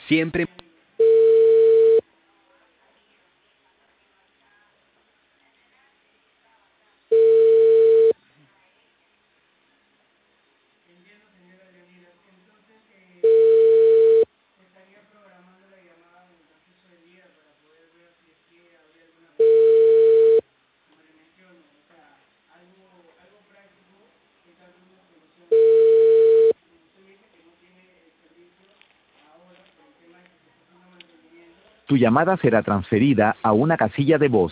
Siempre. Tu llamada será transferida a una casilla de voz.